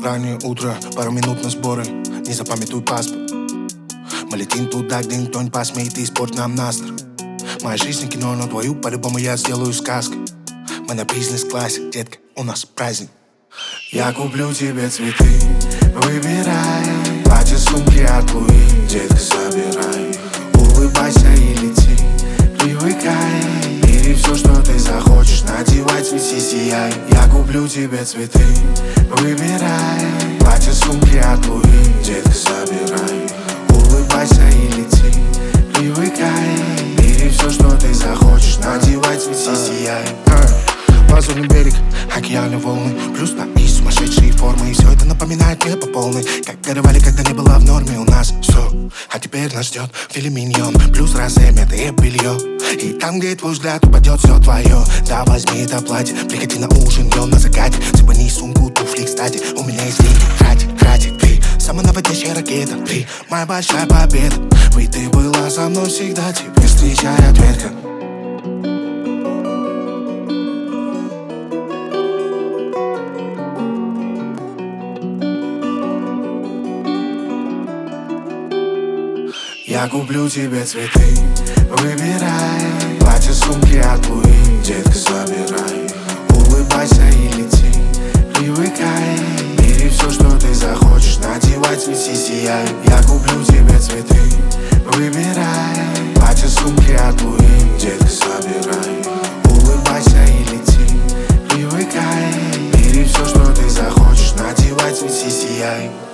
Раннее утро, пару минут на сборы, не запамятуй паспорт. Мы летим туда, где никто не посмеет испортить нам настрой. Моя жизнь кино, но твою по-любому я сделаю сказкой. Мы на бизнес-классе, детка, у нас праздник. Я куплю тебе цветы, выбирай платье, сумки от Луи. Детка, собирай, улыбайся и лети, привыкай. Бери все, что ты захочешь, надевай, цвети, сияй. Я куплю тебе цветы, выбирай платье, сумки от Луи. Детка, собирай, улыбайся и лети, привыкай. Бери все, что ты захочешь, надевай, цвети, сияй. Лазурный берег, океаны, волны, плюс твои сумасшедшие формы. И все это напоминает мне по полной, как горевали, когда не было в норме у нас все. А теперь нас ждет филе миньон, плюс розе, мятое белье. И там, где твой взгляд упадет, все твое. Да возьми это платье, приходи на ужин, днем на закате. Цепани сумку, туфли, кстати, у меня есть деньги, хватит, ты самонаводящая ракета, ты моя большая победа. Ведь ты была со мной всегда, теперь встречай ответка. Я куплю тебе цветы, выбирай платье, сумки от Луи. Детка, собирай, улыбайся и лети, привыкай. Бери все, что ты захочешь, надевай, цвети, сияй. Я куплю тебе цветы, выбирай платье, сумки от Луи. Детка, собирай, улыбайся и лети, привыкай. Бери все, что ты захочешь, надевай, цвети, сияй.